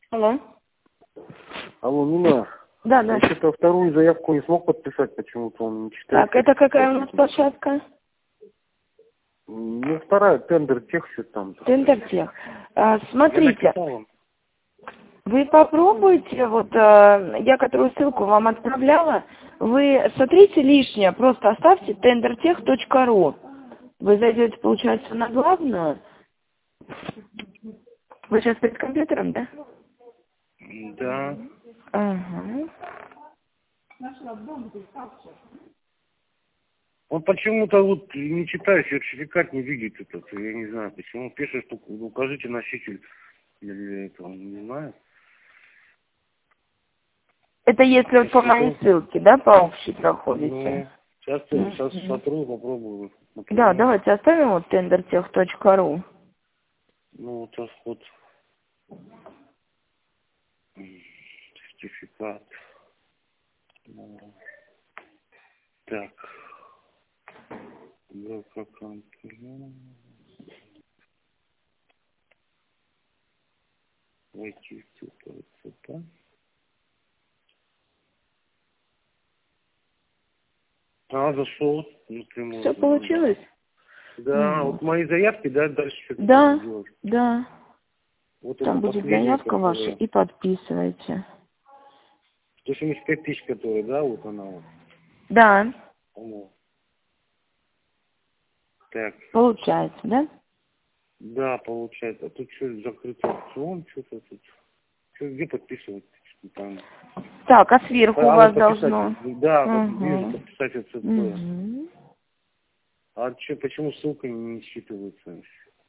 Алло. Алло, Нина. Да, да. Я что-то вторую заявку не смог подписать, почему-то он не читает. Так, это какая у нас площадка? Ну, вторая, тендер тех все там. Тендертех. Я Смотрите, написал им. вы попробуйте, вот я которую ссылку вам отправляла, вы смотрите лишнее, просто оставьте tendertech.ru. Вы зайдете, получается, на главную. Вы сейчас перед компьютером, да? Да. Ага. Он почему-то вот не читает, сертификат не видит этот. Я не знаю, почему. Пишет, что укажите носитель или это, он не знает. Это если вот по моей ссылке, да, по общей проходите? Ну, сейчас сотру, попробую. Да, давайте оставим вот tendertech.ru. Ну, вот сейчас вот сертификат. Ну, так. Да, как он? Войти в ЦП. Зашел напрямую. Все получилось? Да, вот мои заявки, да, дальше что-то Да, делать. да. Вот Там это будет последняя, заявка ваша которая... и подписывайте. 175 тысяч, которая, да, вот она вот. Да, По-моему. Так, получается, да? да, получается. А тут что, закрытый аукцион, что-то тут. Что, где подписывать? Там. Так, а сверху у вас Вот подписать. должно? Да, вот вижу, Угу. подписать ЦП. Угу. А что, почему ссылка не считывается?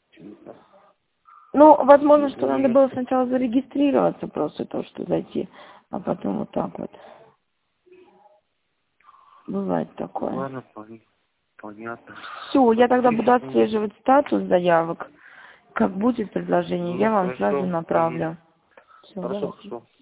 Ну, возможно, что надо Наверное. было сначала зарегистрироваться, просто то, что зайти, а потом вот так вот. Бывает такое. Ладно, понятно. Все, я тогда буду 10 минут. отслеживать статус заявок. Как будет предложение, Ну, я вам сразу хорошо. направлю. Все, Хорошо, давайте. хорошо.